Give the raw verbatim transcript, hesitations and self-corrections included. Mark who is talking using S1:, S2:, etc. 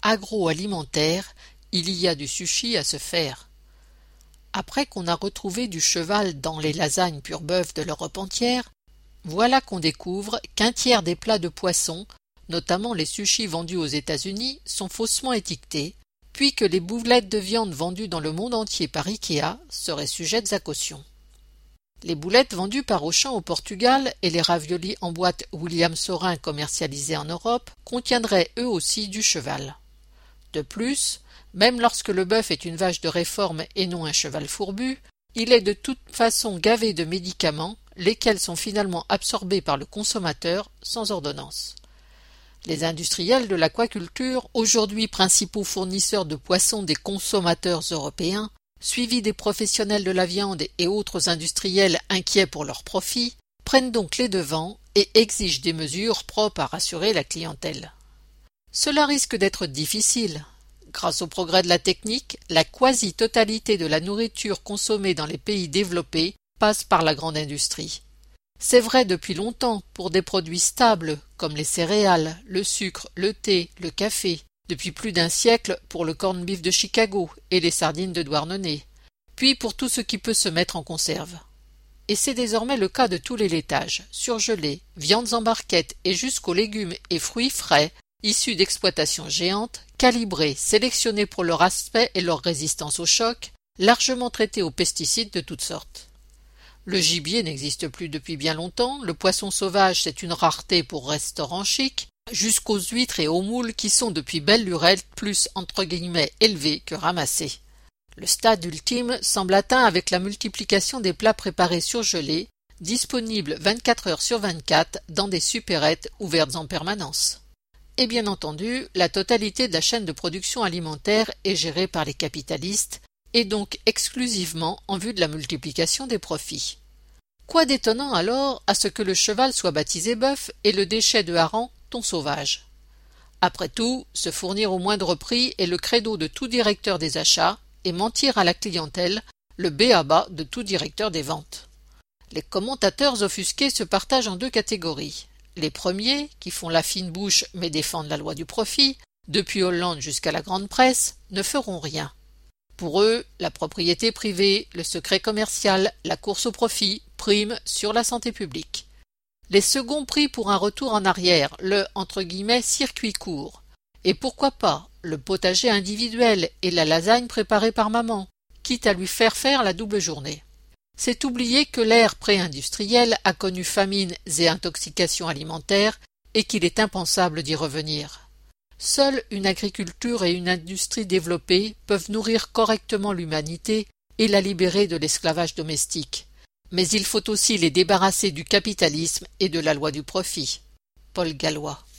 S1: agroalimentaire, il y a du sushi à se faire. Après qu'on a retrouvé du cheval dans les lasagnes pur bœuf de l'Europe entière, voilà qu'on découvre qu'un tiers des plats de poisson, notamment les sushis vendus aux États-Unis, sont faussement étiquetés, puis que les boulettes de viande vendues dans le monde entier par Ikea seraient sujettes à caution. Les boulettes vendues par Auchan au Portugal et les raviolis en boîte William Saurin commercialisés en Europe contiendraient eux aussi du cheval. De plus, même lorsque le bœuf est une vache de réforme et non un cheval fourbu, il est de toute façon gavé de médicaments, lesquels sont finalement absorbés par le consommateur sans ordonnance. Les industriels de l'aquaculture, aujourd'hui principaux fournisseurs de poissons des consommateurs européens, suivis des professionnels de la viande et autres industriels inquiets pour leurs profits, prennent donc les devants et exigent des mesures propres à rassurer la clientèle. Cela risque d'être difficile. Grâce au progrès de la technique, la quasi-totalité de la nourriture consommée dans les pays développés passe par la grande industrie. C'est vrai depuis longtemps pour des produits stables comme les céréales, le sucre, le thé, le café, depuis plus d'un siècle pour le corned beef de Chicago et les sardines de Douarnenez, puis pour tout ce qui peut se mettre en conserve. Et c'est désormais le cas de tous les laitages, surgelés, viandes en barquettes et jusqu'aux légumes et fruits frais, issus d'exploitations géantes, calibrés, sélectionnés pour leur aspect et leur résistance au choc, largement traités aux pesticides de toutes sortes. Le gibier n'existe plus depuis bien longtemps, le poisson sauvage c'est une rareté pour restaurants chics, jusqu'aux huîtres et aux moules qui sont depuis belle lurette plus entre guillemets élevés que ramassés. Le stade ultime semble atteint avec la multiplication des plats préparés surgelés, disponibles vingt-quatre heures sur vingt-quatre dans des supérettes ouvertes en permanence. Et bien entendu, la totalité de la chaîne de production alimentaire est gérée par les capitalistes, et donc exclusivement en vue de la multiplication des profits. Quoi d'étonnant alors à ce que le cheval soit baptisé bœuf et le déchet de hareng thon sauvage? Après tout, se fournir au moindre prix est le credo de tout directeur des achats et mentir à la clientèle, le b a ba de tout directeur des ventes. Les commentateurs offusqués se partagent en deux catégories. Les premiers, qui font la fine bouche mais défendent la loi du profit, depuis Hollande jusqu'à la grande presse, ne feront rien. Pour eux, la propriété privée, le secret commercial, la course au profit priment sur la santé publique. Les seconds prient pour un retour en arrière, le entre guillemets circuit court. Et pourquoi pas le potager individuel et la lasagne préparée par maman, quitte à lui faire faire la double journée. C'est oublier que l'ère pré-industrielle a connu famines et intoxications alimentaires et qu'il est impensable d'y revenir. Seule une agriculture et une industrie développées peuvent nourrir correctement l'humanité et la libérer de l'esclavage domestique. Mais il faut aussi les débarrasser du capitalisme et de la loi du profit. Paul Gallois.